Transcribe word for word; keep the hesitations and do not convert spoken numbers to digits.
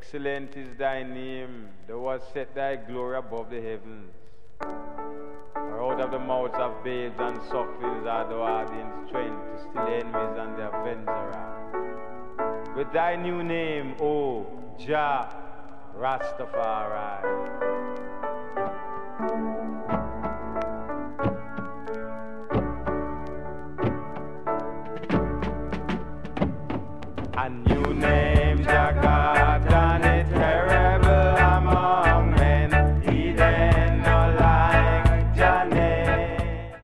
Excellent is thy name, thou hast set thy glory above the heavens. For out of the mouths of babes and sucklings art thou adding strength to still enemies and the avenger. With thy new name, O Jah Rastafari. A new name, Jah.